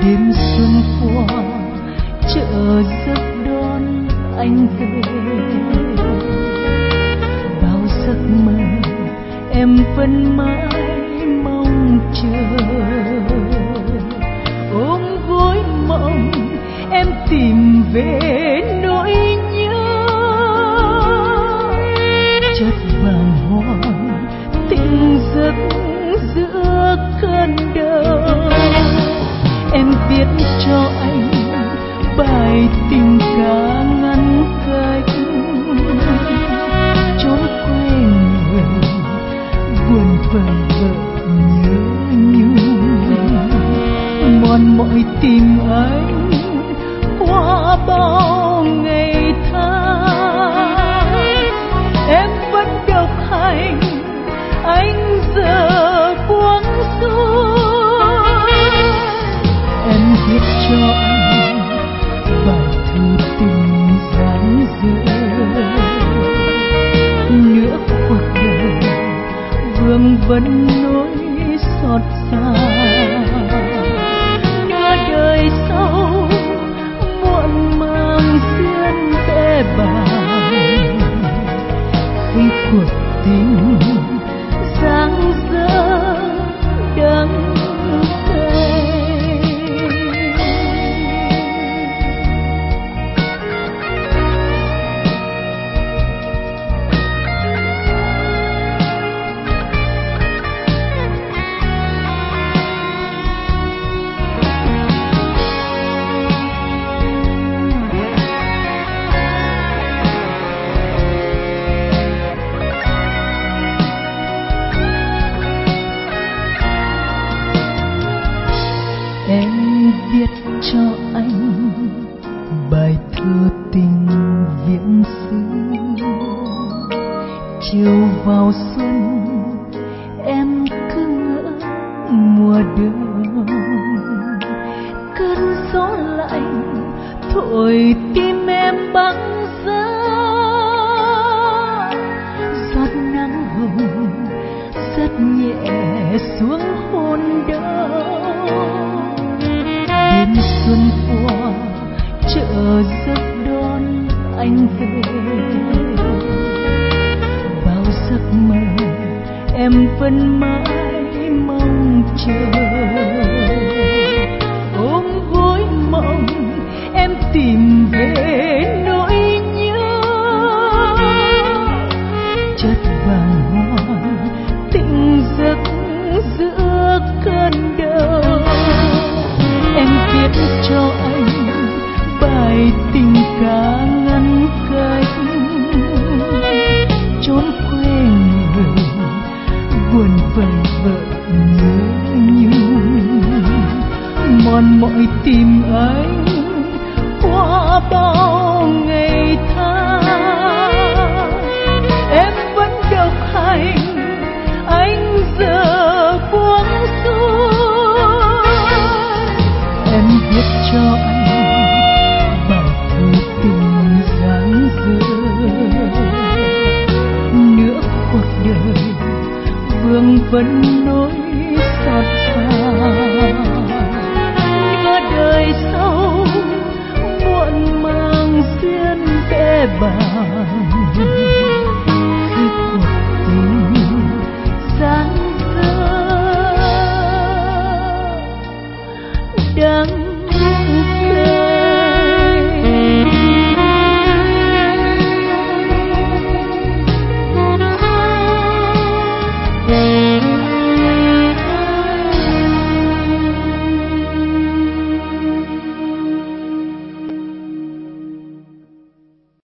Đêm xuân qua chợ giấc đón anh về, bao giấc mơ em vẫn mãi mong chờ. Ôm gối mộng em tìm về nỗi nhớ, chất vàng hoàng tình giấc giữa cơn đau. Em viết cho anh bài tình ca ngăn cách, trốn quê người buồn vời vợi nhớ nhung. Mòn mỏi tìm anh qua bao ngày tháng, em vẫn độc hành anh giờ buông xuôi. Em viết cho anh bài thư tình dang dở, nửa cuộc đời vương vấn nỗi xót xa. Nửa đời sau muộn màng duyên bẽ bàng, khi cuộc tình dang dở đắng cay. Em viết cho anh bài thơ tình viễn xứ. Chiều vào xuân em cứ ngỡ mùa đông, cơn gió lạnh thổi tim em băng giá. Giọt nắng hồng rất nhẹ xuống hôn đau. Đêm xuân qua chợ giấc đón anh về, bao giấc mơ em vẫn mãi mong chờ. Ôm gối mộng em tìm về nỗi nhớ, chất vàng hoàng tình giấc giữa cơn đau. Em viết cho anh bài tình ca ngăn cách, trốn quê người buồn vời vợi nhớ nhung. Mòn mỏi tìm anh qua bao ngày tháng, em vẫn độc hành anh giờ buông xuôi. Em viết cho